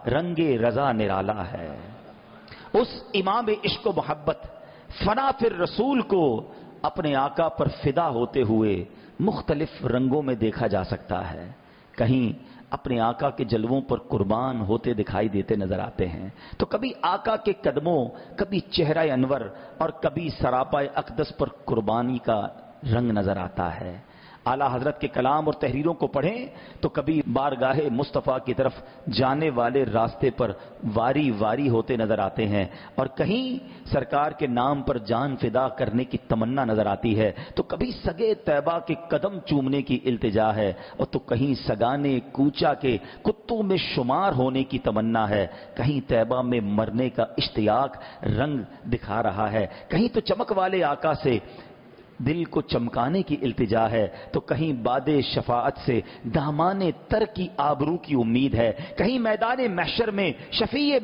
رنگ رضا نرالا ہے۔ اس امام عشق و محبت فنا فر رسول کو اپنے آقا پر فدا ہوتے ہوئے مختلف رنگوں میں دیکھا جا سکتا ہے۔ کہیں اپنے آقا کے جلووں پر قربان ہوتے دکھائی دیتے نظر آتے ہیں، تو کبھی آقا کے قدموں، کبھی چہرہ انور اور کبھی سراپا اقدس پر قربانی کا رنگ نظر آتا ہے۔ اعلیٰ حضرت کے کلام اور تحریروں کو پڑھیں تو کبھی بارگاہ مصطفیٰ کی طرف جانے والے راستے پر واری واری ہوتے نظر آتے ہیں، اور کہیں سرکار کے نام پر جان فدا کرنے کی تمنا نظر آتی ہے، تو کبھی سگے طیبہ کے قدم چومنے کی التجا ہے، اور تو کہیں سگانے کوچا کے کتوں میں شمار ہونے کی تمنا ہے، کہیں طیبہ میں مرنے کا اشتیاق رنگ دکھا رہا ہے، کہیں تو چمک والے آقا سے دل کو چمکانے کی التجا ہے، تو کہیں باد شفاعت سے دامان تر کی آبرو کی امید ہے، کہیں میدان محشر میں شفیع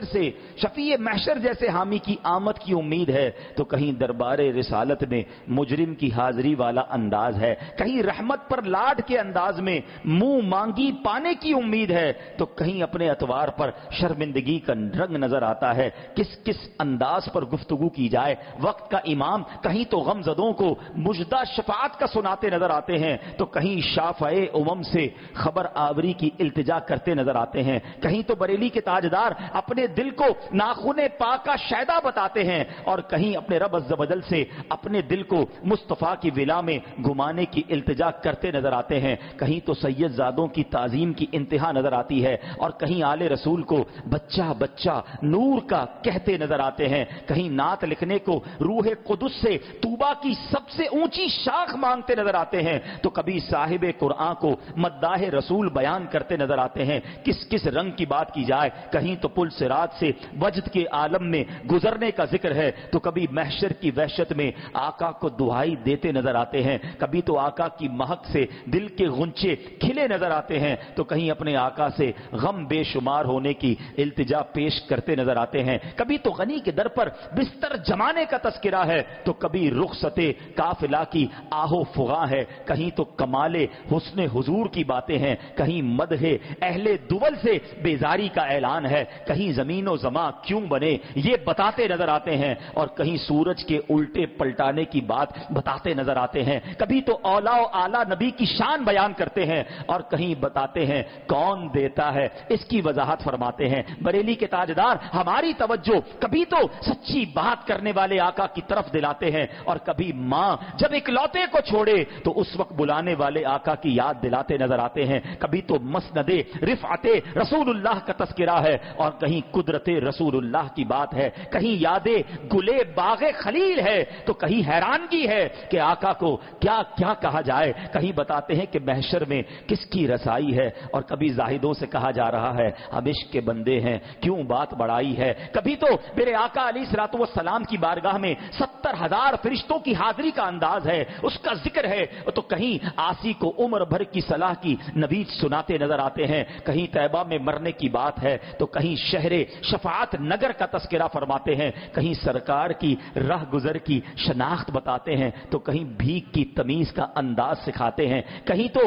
محشر جیسے حامی کی آمد کی امید ہے، تو کہیں دربار رسالت میں مجرم کی حاضری والا انداز ہے، کہیں رحمت پر لاڈ کے انداز میں منہ مانگی پانے کی امید ہے، تو کہیں اپنے اتوار پر شرمندگی کا رنگ نظر آتا ہے۔ کس انداز پر گفتگو کی جائے؟ وقت کا امام کہیں تو غم زدوں کو مجدہ شفاعت کا سناتے نظر آتے ہیں، تو کہیں شافع امم سے خبر آوری کی التجا کرتے نظر آتے ہیں، کہیں تو بریلی کے تاجدار اپنے دل کو ناخن پاک کا شیدا بتاتے ہیں، اور کہیں اپنے رب عز و جل سے اپنے دل کو مصطفیٰ کی ولا میں گھمانے کی التجا کرتے نظر آتے ہیں، کہیں تو سید زادوں کی تعظیم کی انتہا نظر آتی ہے، اور کہیں آل رسول کو بچہ بچہ نور کا کہتے نظر آتے ہیں، کہیں نعت لکھنے کو روح قدس سے توبہ کی سب سے اونچی شاخ مانگتے نظر آتے ہیں، تو کبھی صاحب قرآن کو مداح رسول بیان کرتے نظر آتے ہیں۔ کس رنگ کی بات کی جائے؟ کہیں تو پل صراط سے وجد کے عالم میں گزرنے کا ذکر ہے، تو کبھی محشر کی وحشت میں آقا کو دعائی دیتے نظر آتے ہیں، کبھی تو آقا کی مہک سے دل کے غنچے کھلے نظر آتے ہیں، تو کہیں اپنے آقا سے غم بے شمار ہونے کی التجا پیش کرتے نظر آتے ہیں، کبھی تو غنی کے در پر بستر جمانے کا تذکرہ ہے، تو کبھی رخصت قافلہ کی آہو فغاں ہے، کہیں تو کمال حسن حضور کی باتیں ہیں، کہیں مدح اہل دول سے بیزاری کا اعلان ہے، کہیں زمین و زماں کیوں بنے یہ بتاتے نظر آتے ہیں، اور کہیں سورج کے الٹے پلٹانے کی بات بتاتے نظر آتے ہیں، کبھی تو اولا و اعلیٰ نبی کی شان بیان کرتے ہیں، اور کہیں بتاتے ہیں کون دیتا ہے اس کی وضاحت فرماتے ہیں۔ بریلی کے تاجدار ہماری توجہ کبھی تو سچی بات کرنے والے آقا کی طرف دلاتے ہیں، اور کبھی ماں جب اکلوتے کو چھوڑے تو اس وقت بلانے والے آقا کی یاد دلاتے نظر آتے ہیں، کبھی تو مسند رفعت رسول اللہ کا تذکرہ ہے، اور کہیں قدرت رسول اللہ کی بات ہے، کہیں یاد گلے باغ خلیل ہے، تو کہیں حیرانگی ہے کہ آقا کو کیا کیا کہا جائے، کہیں بتاتے ہیں کہ محشر میں کس کی رسائی ہے، اور کبھی زاہدوں سے کہا جا رہا ہے ہم عشق کے بندے ہیں کیوں بات بڑائی ہے، کبھی تو میرے آقا علیہ الصلوۃ والسلام کی بارگاہ میں 70,000 فرشتوں کی حاضری کا انداز ہے، اس کا ذکر ہے، تو کہیں آسی کو عمر بھر کی صلاح کی نوید سناتے نظر آتے ہیں، کہیں طیبہ میں مرنے کی بات ہے، تو کہیں شہر شفاعت نگر کا تذکرہ فرماتے ہیں، کہیں سرکار کی راہ گزر کی شناخت بتاتے ہیں، تو کہیں بھیک کی تمیز کا انداز سکھاتے ہیں، کہیں تو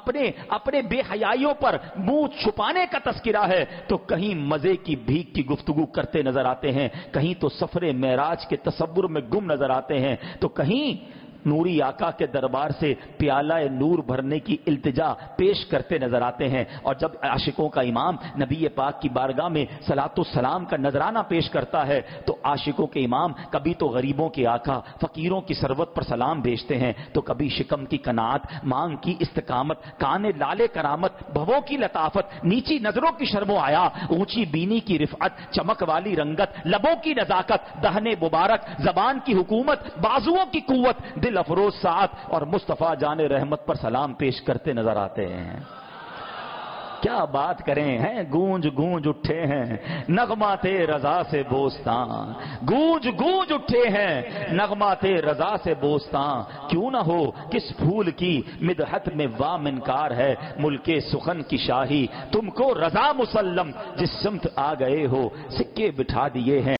اپنے بے حیائیوں پر منہ چھپانے کا تذکرہ ہے، تو کہیں مزے کی بھیک کی گفتگو کرتے نظر آتے ہیں، کہیں تو سفر معراج کے تصور میں گم نظر آتے ہیں، تو کہیں نوری آقا کے دربار سے پیالہ نور بھرنے کی التجا پیش کرتے نظر آتے ہیں، اور جب عاشقوں کا امام نبی پاک کی بارگاہ میں صلاۃ السلام کا نذرانہ پیش کرتا ہے، تو عاشقوں کے امام کبھی تو غریبوں کے آقا فقیروں کی ثروت پر سلام بھیجتے ہیں، تو کبھی شکم کی قناعت، مانگ کی استقامت، کان لالے کرامت، بھووں کی لطافت، نیچی نظروں کی شرم و حیا، اونچی بینی کی رفعت، چمک والی رنگت، لبوں کی نزاکت، دہنے مبارک، زبان کی حکومت، بازوؤں کی قوت، دل افروز ساعت اور مصطفیٰ جان رحمت پر سلام پیش کرتے نظر آتے ہیں۔ کیا بات کریں، ہیں گونج گونج اٹھے ہیں نغمات رضا سے بوستان، گونج گونج اٹھے ہیں نغمات رضا سے بوستان، کیوں نہ ہو کس پھول کی مدحت میں وام انکار ہے، ملک سخن کی شاہی تم کو رضا مسلم، جس سمت آ گئے ہو سکے بٹھا دیے ہیں۔